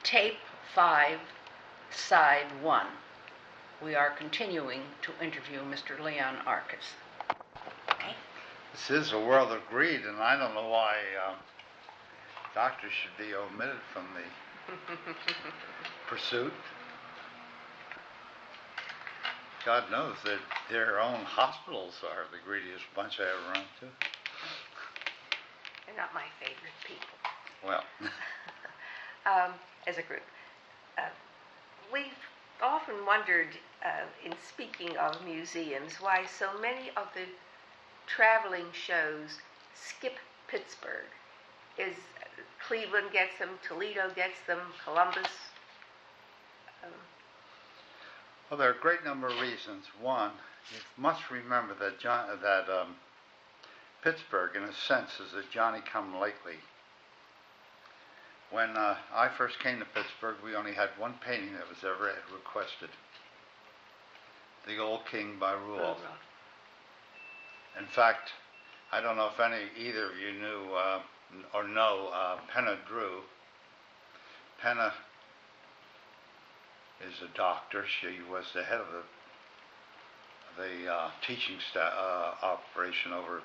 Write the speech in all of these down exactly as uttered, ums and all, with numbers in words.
Tape five, Side one. We are continuing to interview Mister Leon Arcus. Okay. This is a world of greed, and I don't know why uh, doctors should be omitted from the pursuit. God knows that their own hospitals are the greediest bunch I ever run to. They're not my favorite people. Well, um, as a group. Uh, we've often wondered, uh, in speaking of museums, why so many of the traveling shows skip Pittsburgh. Is Cleveland gets them, Toledo gets them, Columbus? Um, well, there are a great number of reasons. One, you must remember that John, that um, Pittsburgh, in a sense, is a Johnny-come-lately. When uh, I first came to Pittsburgh, we only had one painting that was ever requested. The Old King by Ruoff. In fact, I don't know if any either of you knew uh, or know uh, Penna Drew. Penna is a doctor. She was the head of the the uh, teaching staff uh, operation over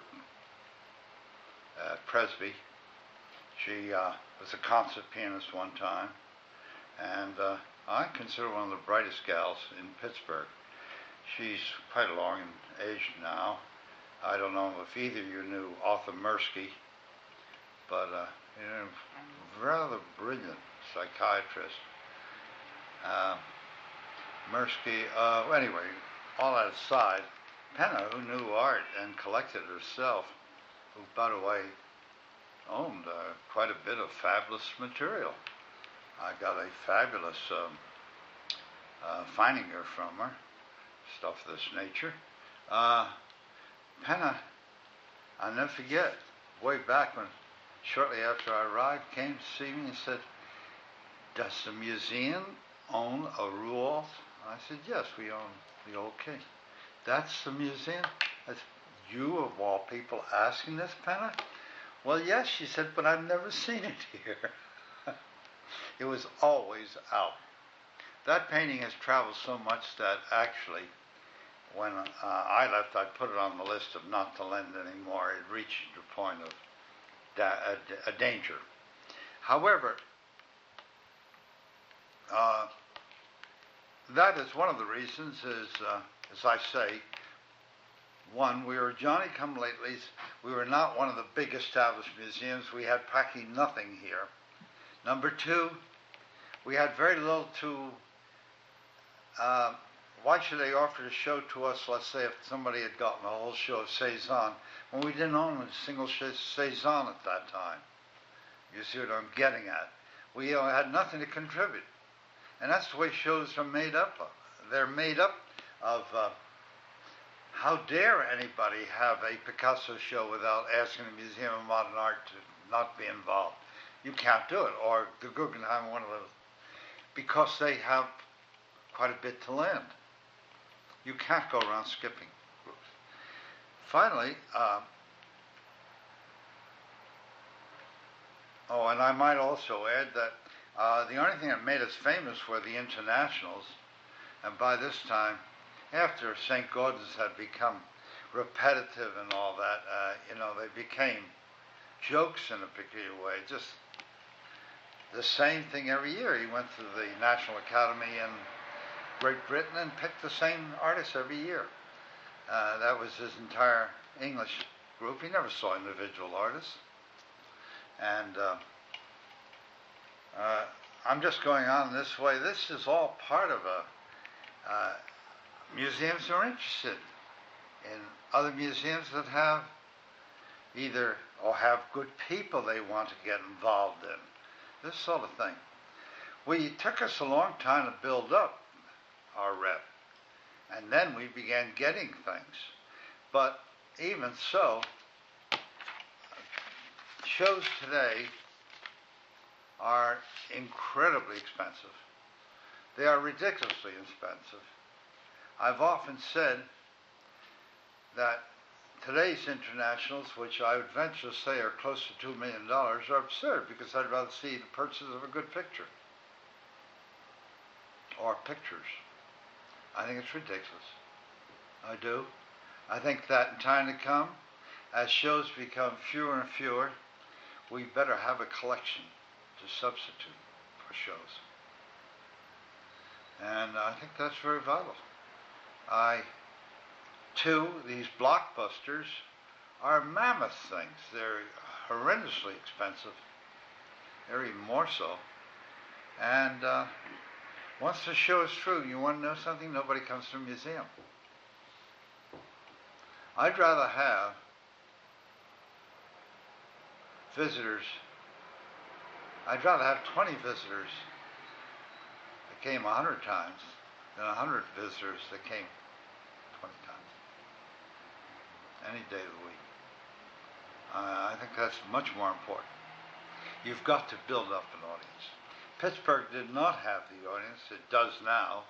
at Presby. She uh, was a concert pianist one time, and uh, I consider one of the brightest gals in Pittsburgh. She's quite along in age now. I don't know if either of you knew Arthur Mirsky, but uh, you know, rather brilliant psychiatrist. Uh, Mirsky, uh, anyway, all that aside, Penna, who knew art and collected herself, who, by the way, owned uh, quite a bit of fabulous material. I got a fabulous um, uh, finding here from her, stuff of this nature. Uh, Penna, I'll never forget, way back when, shortly after I arrived, came to see me and said, "Does the museum own a Ruoff?" I said, "Yes, we own the Old King." "That's the museum?" That's you, of all people, asking this, Penna? "Well, yes," she said, "but I've never seen it here." It was always out. That painting has traveled so much that actually, when uh, I left, I put it on the list of not to lend anymore. It reached the point of da- a, a danger. However, uh, that is one of the reasons, is, uh, as I say, one, we were Johnny-come-latelys. We were not one of the big established museums. We had practically nothing here. Number two, we had very little to, uh, why should they offer to show to us, let's say if somebody had gotten a whole show of Cezanne, when we didn't own a single Cezanne at that time. You see what I'm getting at. We uh, had nothing to contribute. And that's the way shows are made up of. They're made up of, uh, how dare anybody have a Picasso show without asking the Museum of Modern Art to not be involved? You can't do it, or the Guggenheim, one of those, because they have quite a bit to lend. You can't go around skipping groups. Finally, uh, oh, and I might also add that uh, the only thing that made us famous were the internationals, and by this time, after Saint Gaudens had become repetitive and all that, uh, you know, they became jokes in a peculiar way. Just the same thing every year. He went to the National Academy in Great Britain and picked the same artists every year. Uh, that was his entire English group. He never saw individual artists. And uh, uh, I'm just going on this way. This is all part of a... Uh, museums are interested in other museums that have either, or have good people they want to get involved in. This sort of thing. We took us a long time to build up our rep, and then we began getting things. But even so, shows today are incredibly expensive. They are ridiculously expensive. I've often said that today's internationals, which I would venture to say are close to two million dollars, are absurd, because I'd rather see the purchase of a good picture. or pictures. I think it's ridiculous. I do. I think that in time to come, as shows become fewer and fewer, we better have a collection to substitute for shows. And I think that's very vital. I, two, these blockbusters are mammoth things. They're horrendously expensive, they're even more so. And uh, once the show is through, you want to know something? Nobody comes to a museum. I'd rather have visitors, I'd rather have twenty visitors that came a hundred times than a hundred visitors that came twenty times. Any day of the week. Uh, I think that's much more important. You've got to build up an audience. Pittsburgh did not have the audience it does now.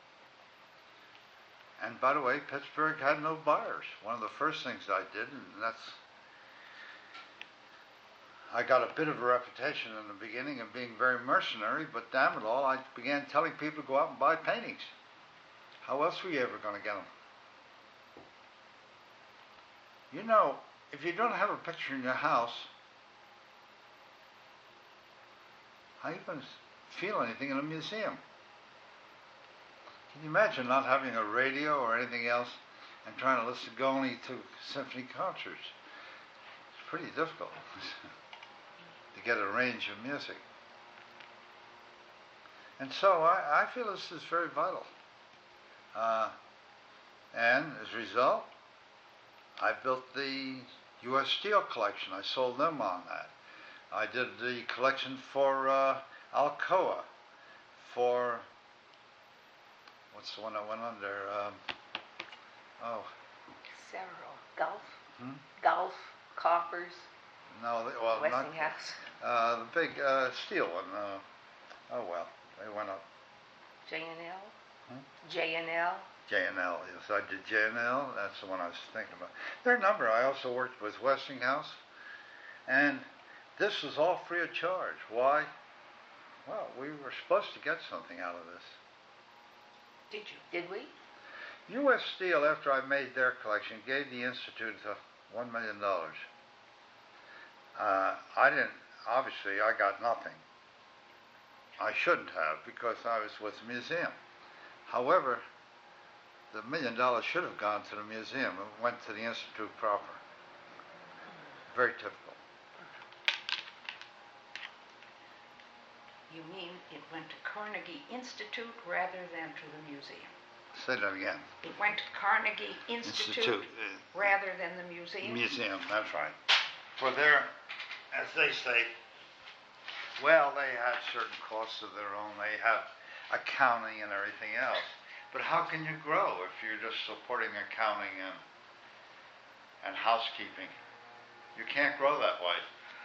And by the way, Pittsburgh had no buyers. One of the first things I did, and that's, I got a bit of a reputation in the beginning of being very mercenary, but damn it all, I began telling people to go out and buy paintings. How else were you ever going to get them? You know, if you don't have a picture in your house, how are you going to feel anything in a museum? Can you imagine not having a radio or anything else and trying to listen go only to symphony concerts? It's pretty difficult to get a range of music. And so I, I feel this is very vital. Uh, and as a result, I built the U S Steel collection. I sold them on that. I did the collection for uh, Alcoa, for, what's the one that went under? Um, oh. Several. Gulf? Hmm? Gulf, Coppers, No, they, well, not, Westinghouse. uh, the big uh, steel one. Uh, oh well, they went up. J and L? Hmm? J and L? J and L, yes, I did J and L. That's the one I was thinking about. Their number. I also worked with Westinghouse, and this was all free of charge. Why? Well, we were supposed to get something out of this. Did you? Did we? U S Steel, after I made their collection, gave the Institute uh, one million dollars. Uh, I didn't, obviously, I got nothing. I shouldn't have, because I was with the museum. However, the million dollars should have gone to the museum. It went to the Institute proper. Very typical. You mean it went to Carnegie Institute rather than to the museum? Say that again. It went to Carnegie Institute, Institute, uh, rather than the museum? Museum, that's right. For their, as they say, well, they had certain costs of their own. They have accounting and everything else. But how can you grow if you're just supporting accounting and and housekeeping? You can't grow that way.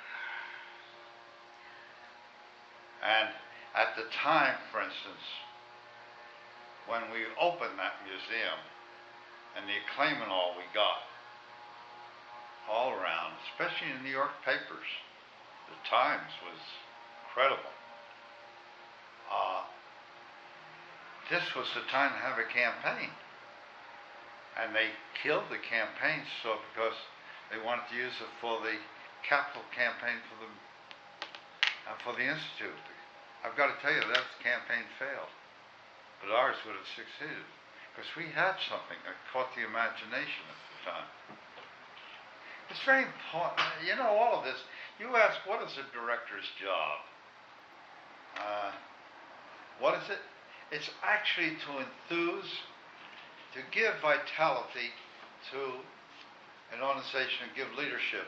And at the time, for instance, when we opened that museum and the acclaim and all we got all around, especially in the New York papers, the Times was incredible. Uh, this was the time to have a campaign. And they killed the campaign so because they wanted to use it for the capital campaign for the uh, for the Institute. I've got to tell you, that campaign failed. But ours would have succeeded. Because we had something that caught the imagination at the time. It's very important. You know, all of this, you ask, what is a director's job? Uh, what is it? It's actually to enthuse, to give vitality to an organization and give leadership,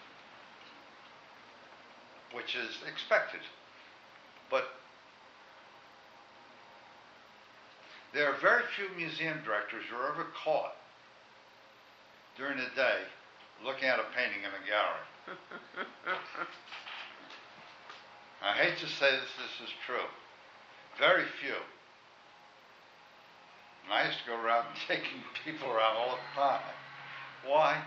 which is expected. But there are very few museum directors who are ever caught during the day looking at a painting in a gallery. I hate to say this, this is true. Very few. And I used to go around taking people around all the time. Why?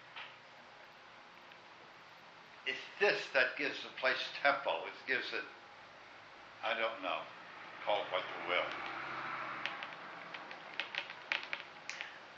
It's this that gives the place tempo. It gives it, I don't know, call it what you will.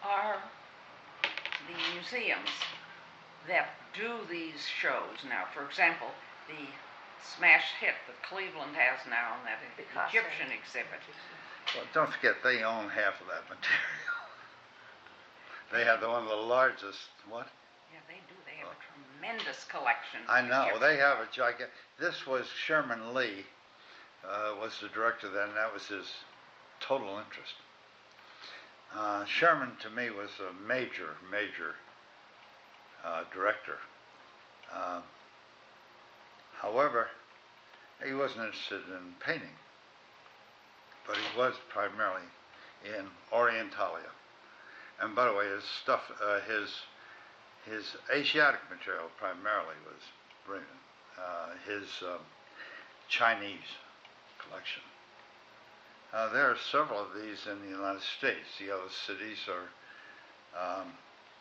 are the museums that do these shows now. For example, the smash hit that Cleveland has now in that Picasso. Egyptian exhibit. Well, don't forget, they own half of that material. They have the one of the largest, what? Yeah, they do. They have a tremendous collection. I know, Egyptian. they have a gigantic, this was Sherman Lee, uh, was the director then, and that was his total interest. Uh, Sherman, to me, was a major, major uh, director. Uh, however, he wasn't interested in painting, but he was primarily in Orientalia. And by the way, his stuff, uh, his his Asiatic material primarily was brilliant. Uh, his um, Chinese collection. Uh, there are several of these in the United States. The other cities are, um,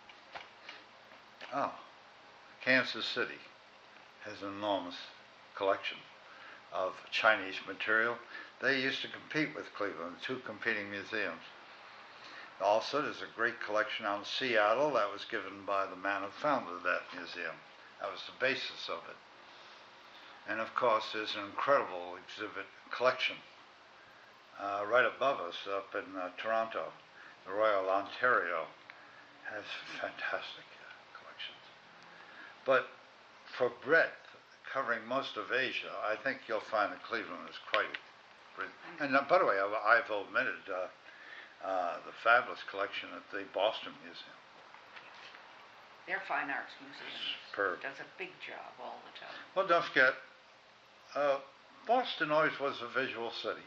oh, Kansas City has an enormous collection of Chinese material. They used to compete with Cleveland, two competing museums. Also, there's a great collection out in Seattle that was given by the man who founded that museum. That was the basis of it. And of course, there's an incredible exhibit collection uh, right above us up in uh, Toronto. The Royal Ontario has fantastic uh, collections. But for breadth, covering most of Asia, I think you'll find that Cleveland is quite brilliant. And uh, by the way, I've, I've omitted uh, uh, the fabulous collection at the Boston Museum. Their Fine Arts Museum Superb. does a big job all the time. Well, don't forget, uh, Boston always was a visual city.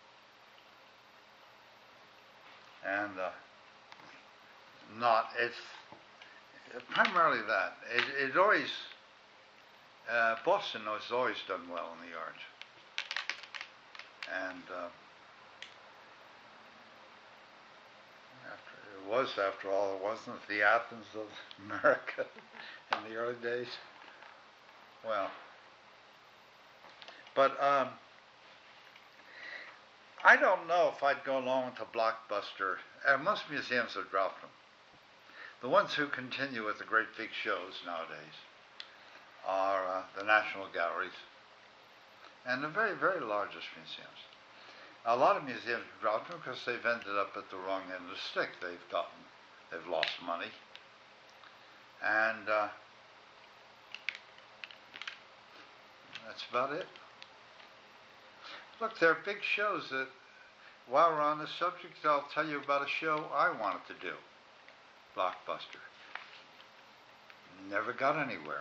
And uh, not, it's primarily that. It, it always, uh, Boston has always done well in the arts. And uh, after, it was, after all, it wasn't the Athens of America in the early days. Well, but um, I don't know if I'd go along with the Blockbuster. Uh, most museums have dropped them. The ones who continue with the great big shows nowadays are uh, the National Galleries and the very, very largest museums. A lot of museums have dropped them because they've ended up at the wrong end of the stick. They've gotten, they've lost money. And uh, that's about it. Look, there are big shows that, while we're on the subject, I'll tell you about a show I wanted to do. Blockbuster. Never got anywhere.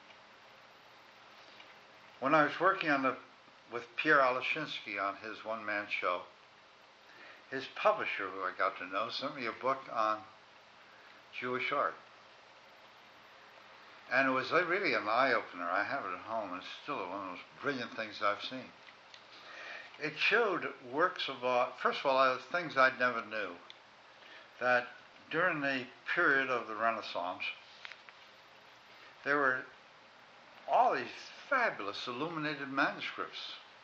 When I was working on the, with Pierre Alashinsky on his one-man show, his publisher, who I got to know, sent me a book on Jewish art. And it was really an eye-opener. I have it at home, and it's still one of the most brilliant things I've seen. It showed works of art, first of all, uh, things I never knew, that during the period of the Renaissance, there were all these fabulous illuminated manuscripts.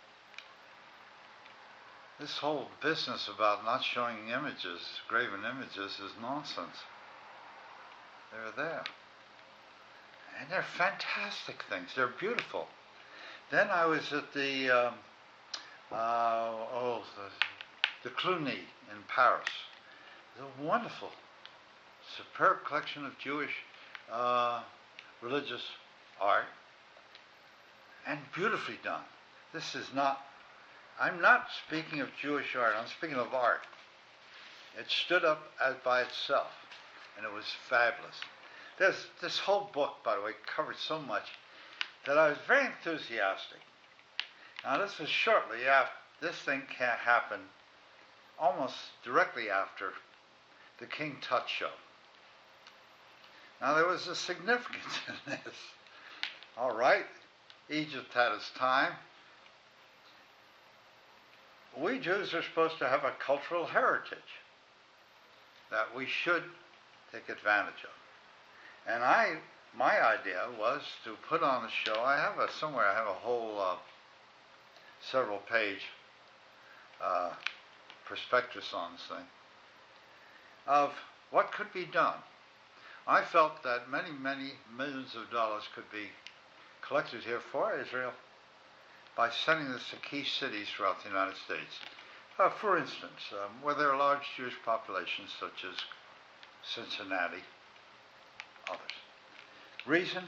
This whole business about not showing images, graven images, is nonsense. They're there. And they're fantastic things. They're beautiful. Then I was at the, um, uh, oh, the, the Cluny in Paris. It's a wonderful, superb collection of Jewish uh, religious art, and beautifully done. This is not, I'm not speaking of Jewish art, I'm speaking of art. It stood up as by itself, and it was fabulous. There's, this whole book, by the way, covered so much that I was very enthusiastic. Now, this was shortly after, this thing can't happen almost directly after the King Tut show. Now, there was a significance in this. All right, Egypt had its time. We Jews are supposed to have a cultural heritage that we should take advantage of. And I, my idea was to put on a show. I have a, somewhere, I have a whole uh, several page uh, prospectus on this thing of what could be done? I felt that many, many millions of dollars could be collected here for Israel by sending this to key cities throughout the United States. Uh, for instance, um, where there are large Jewish populations such as Cincinnati, others. Reason?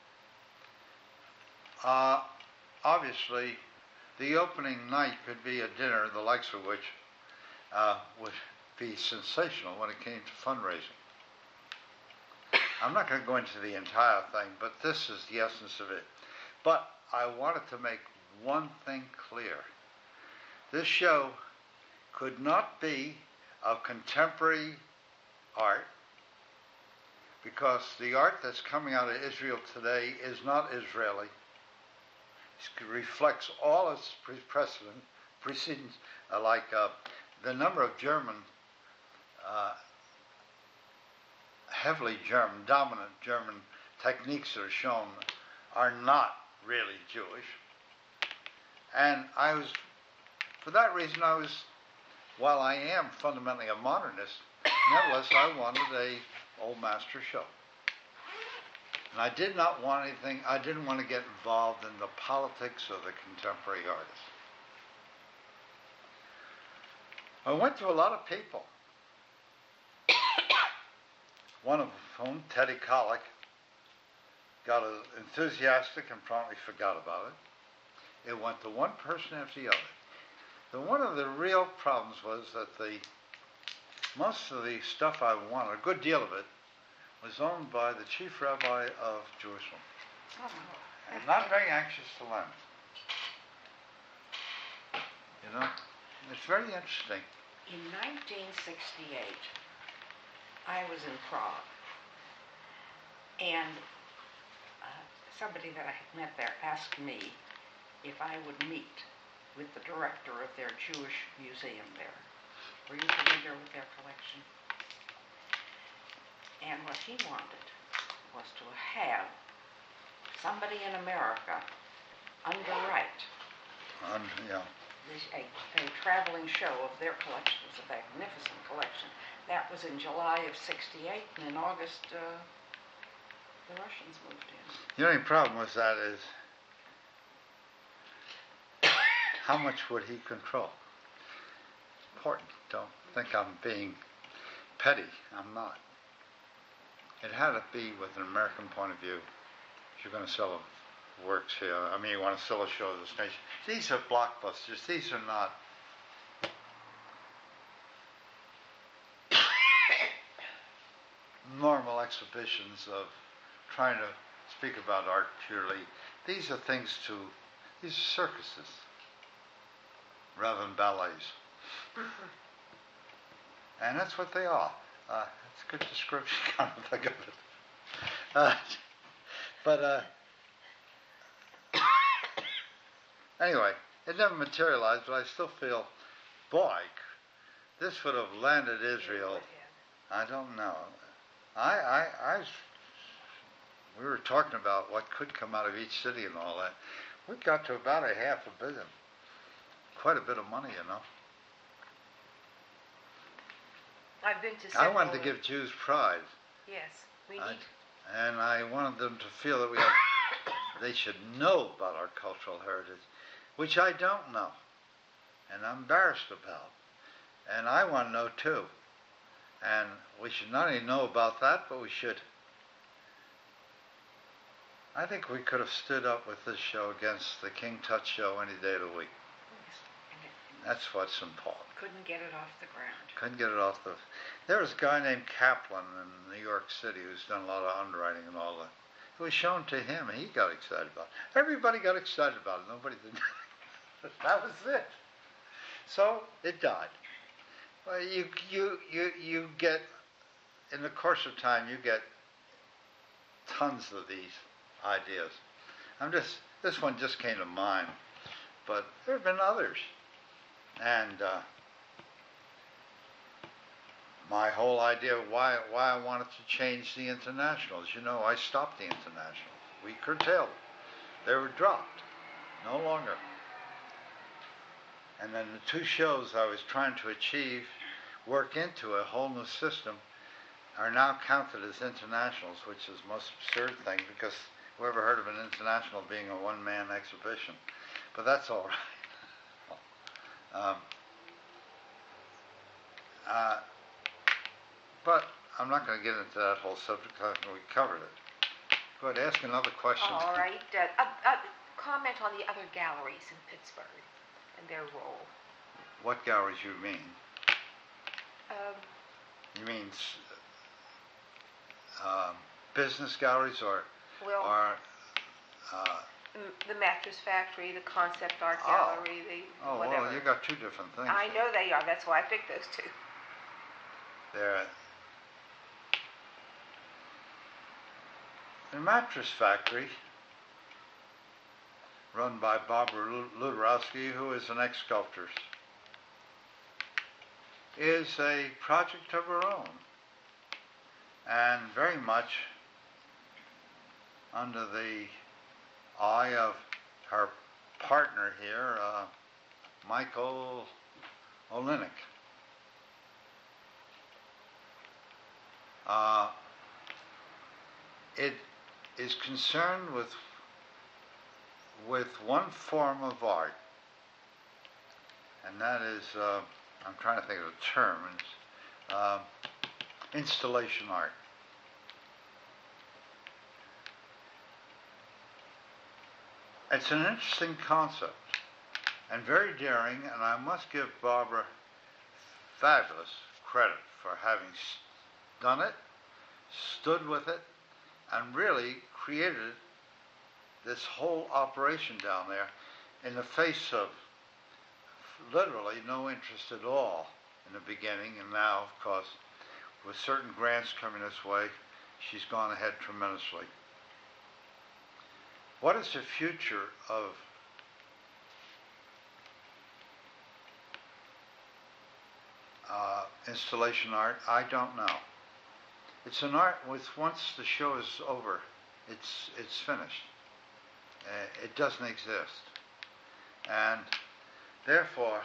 Uh, obviously, the opening night could be a dinner, the likes of which uh, would be sensational when it came to fundraising. I'm not going to go into the entire thing, but this is the essence of it. But I wanted to make one thing clear. This show could not be of contemporary art, because the art that's coming out of Israel today is not Israeli. It reflects all its precedent, precedents, uh, like uh, the number of German, uh, heavily German, dominant German techniques that are shown are not really Jewish. And I was, for that reason, I was, while I am fundamentally a modernist, nevertheless I wanted a old master show. And I did not want anything, I didn't want to get involved in the politics of the contemporary artists. I went to a lot of people, one of whom, Teddy Kollek, got enthusiastic and promptly forgot about it. It went to one person after the other. And one of the real problems was that the most of the stuff I wanted, a good deal of it, was owned by the chief rabbi of Jerusalem. Oh. And not very anxious to lend. You know, it's very interesting. In nineteen sixty-eight, I was in Prague, and uh, somebody that I had met there asked me if I would meet with the director of their Jewish museum there. Were you familiar with their collection? And what he wanted was to have somebody in America underwrite Um, yeah. this, a, a traveling show of their collection. It's a magnificent collection. That was in July of sixty-eight, and in August, uh, the Russians moved in. The only problem with that is how much would he control? Important. Don't think I'm being petty. I'm not. It had to be with an American point of view. If you're going to sell works here, I mean, you want to sell a show to this nation. These are blockbusters. These are not normal exhibitions of trying to speak about art purely. These are things to, these are circuses rather than ballets. And that's what they are. Uh, it's a good description, kind of think of it. Uh, but uh, anyway, it never materialized, but I still feel, boy, this would have landed Israel. I don't know. I, I, I, we were talking about what could come out of each city and all that. We got to about a half a billion. Quite a bit of money, you know. I've been to I several. wanted to give Jews pride. Yes, we I, need. and I wanted them to feel that we have, they should know about our cultural heritage, which I don't know, and I'm embarrassed about. And I want to know too. And we should not only know about that, but we should. I think we could have stood up with this show against the King Tut show any day of the week. That's what's important. Couldn't get it off the ground. Couldn't get it off the... There was a guy named Kaplan in New York City who's done a lot of underwriting and all that. It was shown to him, and he got excited about it. Everybody got excited about it. Nobody did. That was it. So it died. Well, you you you you get, in the course of time, you get tons of these ideas. I'm just this one just came to mind, but there have been others. And uh, my whole idea of why why I wanted to change the internationals. You know, I stopped the internationals. We curtailed them. They were dropped. No longer. And then the two shows I was trying to achieve work into a whole new system are now counted as internationals, which is the most absurd thing because who ever heard of an international being a one-man exhibition? But that's all right. um, uh, but I'm not going to get into that whole subject. I think we covered it. Go ahead, ask another question. All right. Uh, uh, uh, comment on the other galleries in Pittsburgh and their role. What galleries you mean? Um, You mean uh, business galleries or, well, or uh, the Mattress Factory, the Concept Art Oh. Gallery, the oh whatever. well, you got two different things. I there. know they are. That's why I picked those two. There, the Mattress Factory, run by Barbara Luderowski, who is an ex-sculptor, is a project of her own, and very much under the eye of her partner here, uh, Michael Olenek. Uh, it is concerned with with one form of art, and that is, uh, I'm trying to think of the term, it's, uh, installation art. It's an interesting concept and very daring, and I must give Barbara fabulous credit for having done it, stood with it, and really created this whole operation down there in the face of literally no interest at all in the beginning, and now, of course, with certain grants coming this way, she's gone ahead tremendously. What is the future of uh, installation art? I don't know. It's an art with, once the show is over, it's it's finished. Uh, it doesn't exist. And therefore,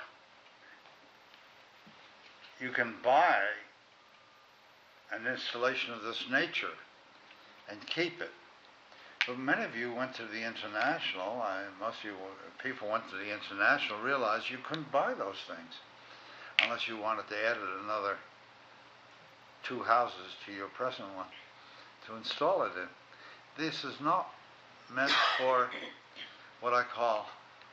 you can buy an installation of this nature and keep it. But many of you went to the International, I, most of you people went to the International, realized you couldn't buy those things unless you wanted to add another two houses to your present one to install it in. This is not meant for what I call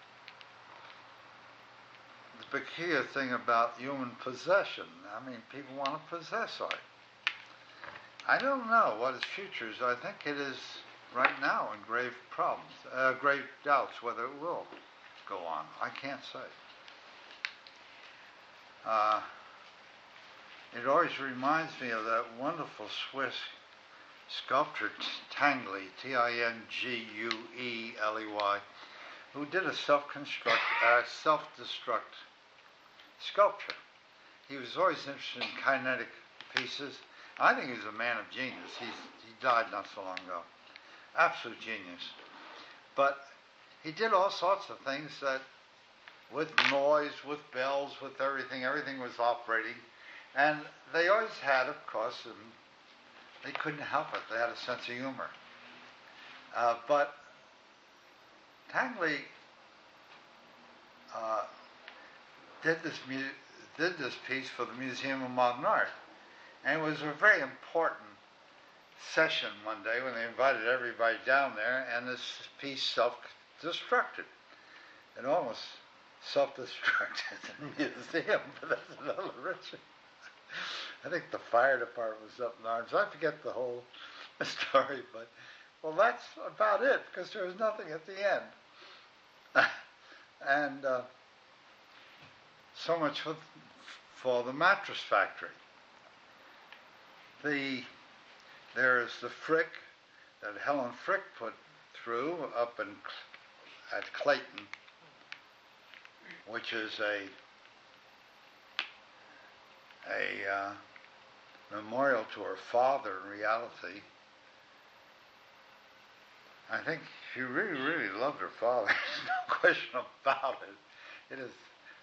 the peculiar thing about human possession. I mean, people want to possess art. I don't know what its future is. I think it is right now in grave problems, uh, grave doubts whether it will go on. I can't say. Uh, it always reminds me of that wonderful Swiss sculptor Tinguely, T I N G U E L E Y, who did a self-construct, uh, self-destruct sculpture. He was always interested in kinetic pieces. I think he was a man of genius. He's, he died not so long ago. Absolute genius. But he did all sorts of things that, with noise, with bells, with everything, everything was operating. And they always had, of course, and they couldn't help it. They had a sense of humor. Uh, but Tinguely uh, did this mu- did this piece for the Museum of Modern Art, and it was a very important session one day when they invited everybody down there, and this piece self-destructed. It almost self-destructed in the museum, but that's another Richard. I think the fire department was up in arms. I forget the whole story, but well, that's about it because there was nothing at the end. and uh, so much for, for the Mattress Factory. The there's the Frick that Helen Frick put through up in at Clayton, which is a a uh, memorial to her father in reality. I think she really, really loved her father. There's no question about it. It is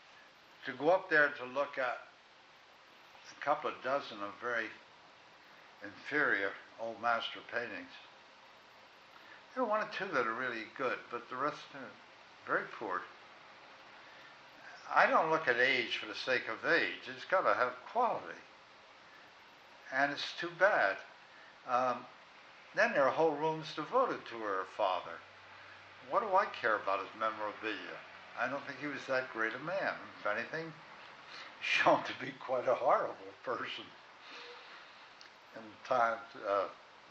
to go up there to look at a couple of dozen of very inferior old master paintings. There are one or two that are really good, but the rest are very poor. I don't look at age for the sake of age. It's got to have quality. And it's too bad. Um, then there are whole rooms devoted to her father. What do I care about his memorabilia? I don't think he was that great a man. If anything, he's shown to be quite a horrible person. In time, uh,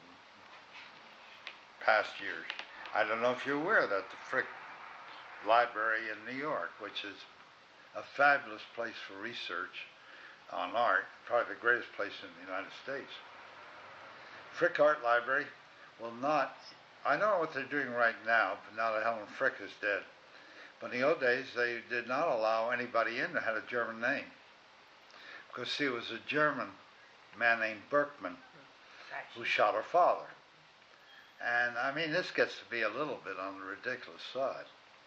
past years. I don't know if you're aware that the Frick Library in New York, which is a fabulous place for research on art, probably the greatest place in the United States. Frick Art Library will not, I don't know what they're doing right now, but now that Helen Frick is dead. But in the old days, they did not allow anybody in that had a German name. Because, see, it was a German man named Berkman who shot her father. And, I mean, this gets to be a little bit on the ridiculous side.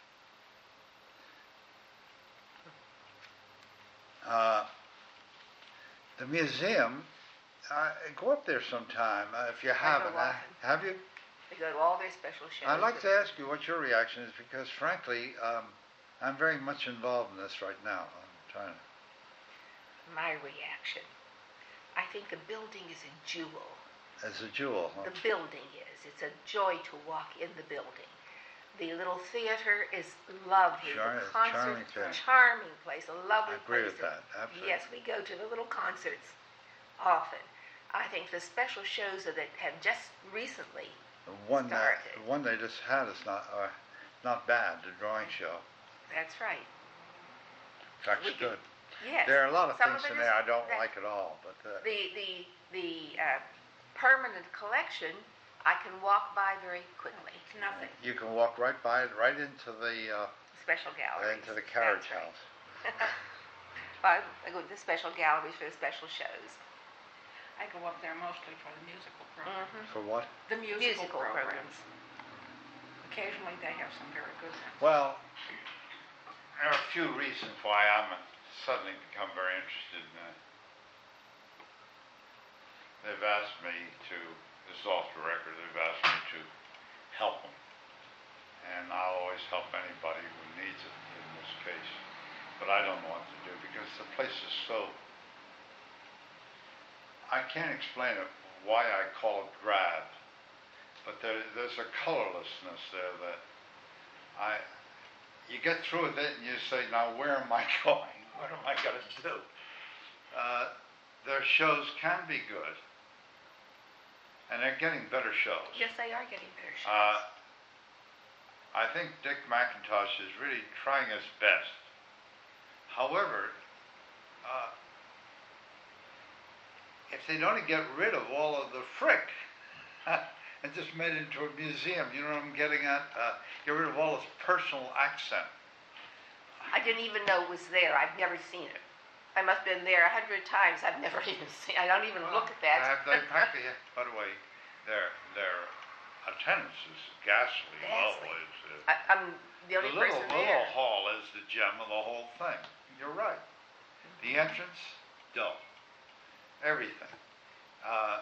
Uh, the museum, uh, go up there sometime uh, if you haven't. Uh, have you? They go to all their special shows. I'd like to ask you what your reaction is, because frankly, um, I'm very much involved in this right now. I'm trying to. My reaction. I think the building is a jewel. It's a jewel. Huh? The building is. It's a joy to walk in the building. The little theater is lovely. Char- the concert, charming, charming place, a lovely I agree place. with that. Absolutely. Yes, we go to the little concerts often. I think the special shows that have just recently The one that started. the one they just had is not uh, not bad. The drawing show. That's right. In fact, it's We- good. Yes. There are a lot of Some things it in is- there I don't that- like at all, but uh, The the the uh, permanent collection, I can walk by very quickly. It's nothing. you can walk right by it, right into the uh, Special galleries. into the carriage That's right. house. Well, I go to the special galleries for the special shows. I go up there mostly for the musical programs. Mhm. For what? The musical, Musical programs. programs. Occasionally they have some very good ones. Well, there are a few reasons why I'm suddenly become very interested in that. They've asked me to, this is off the record, they've asked me to help them. And I'll always help anybody who needs it in this case. But I don't know what to do because the place is so, I can't explain it, why I call it drab. But there, there's a colorlessness there that I, you get through with it and you say, now where am I going? What am I going to do? Uh, their shows can be good. And they're getting better shows. Yes, they are getting better shows. Uh, I think Dick McIntosh is really trying his best. However, uh, if they'd only get rid of all of the Frick and just made it into a museum, you know what I'm getting at? Uh, get rid of all his personal accent. I didn't even know it was there. I've never seen it. I must have been there a hundred times. I've never even seen. I don't even look at that. Have they practically, by the way, their their attendance is ghastly low. Ghastly. It's, uh, I, I'm the the only little person little there. hall is the gem of the whole thing. You're right. The entrance, dull. Everything. Uh,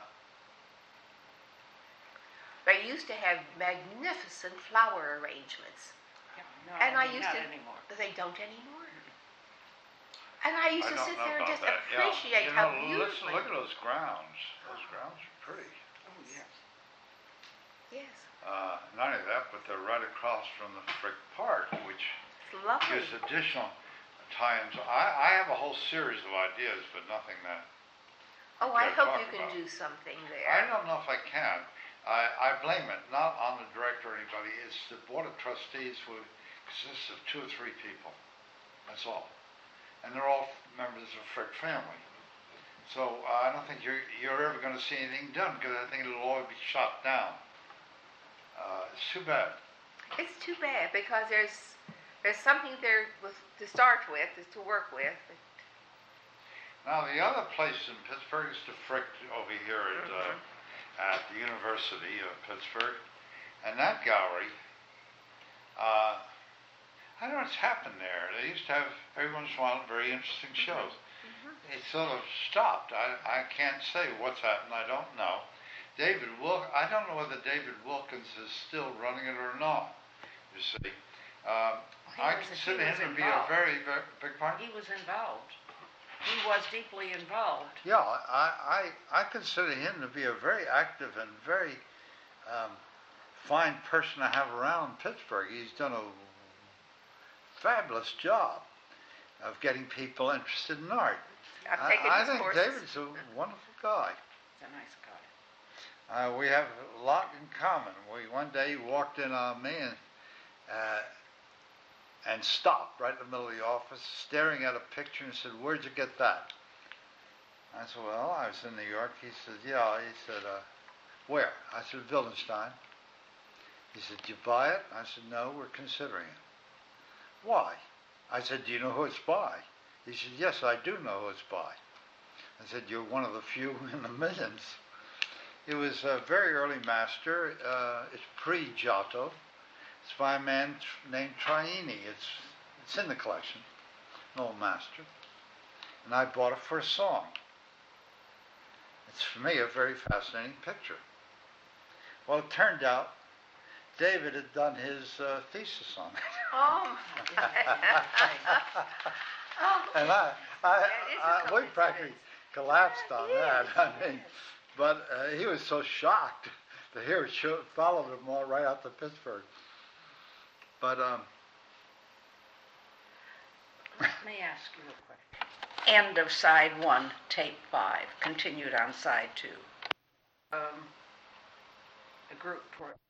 They used to have magnificent flower arrangements, Yeah, no, and I mean, used not to. anymore. But they don't anymore. And I used I to don't sit know there and about just that. Yeah. appreciate You how know, let's beautifully. look at those grounds. Those grounds are pretty. Oh, yes. Yes, Uh, not only that, but they're right across from the Frick Park, which it's lovely. gives additional tie-ins. I, I have a whole series of ideas, but nothing that Oh, I gotta hope talk you can about. do something I there. don't know if I can. I, I blame it not on the director or anybody. It's the board of trustees who consists of two or three people. That's all, and they're all members of the Frick family. So uh, I don't think you're you're ever going to see anything done because I think it'll all be shot down. Uh, it's too bad. It's too bad because there's there's something there with, to start with, is to work with. Now the other place in Pittsburgh is the Frick over here at. Uh, at the University of Pittsburgh, and that gallery, uh, I don't know what's happened there. They used to have, every once in a while, very interesting shows. Mm-hmm. it sort of stopped. I, I can't say what's happened. I don't know. David Wilk, I don't know whether David Wilkins is still running it or not, you see. Um, He I was- he consider was him to be a involved. very, very big part. He was involved. He was deeply involved. Yeah, I, I, I consider him to be a very active and very um, fine person to have around Pittsburgh. He's done a fabulous job of getting people interested in art. I've taken I, I his think courses. David's a wonderful guy. He's a nice guy. Uh, we have a lot in common. We one day he walked in on me and uh, and stopped right in the middle of the office, staring at a picture, and said, "Where'd you get that?" I said, "Well, I was in New York." He said, "Yeah." He said, uh, "Where?" I said, "Wildenstein." He said, "Did you buy it?" I said, "No, we're considering it." "Why?" I said, "Do you know who it's by?" He said, "Yes, I do know who it's by." I said, "You're one of the few in the millions." It was a very early master. Uh, it's pre-Giotto. It's by a man tr- named Traini. It's it's in the collection, an old master. And I bought it for a song. It's, for me, a very fascinating picture. Well, it turned out David had done his uh, thesis on it. Oh, my. Oh, And I, I, That is a I we practically coincidence. collapsed Yeah, on it that. is, I it mean, is. but uh, he was so shocked to hear it show, followed him all right out to Pittsburgh. But um, Let me ask you a question. End of side one, tape five, continued on side two. Um, the group toward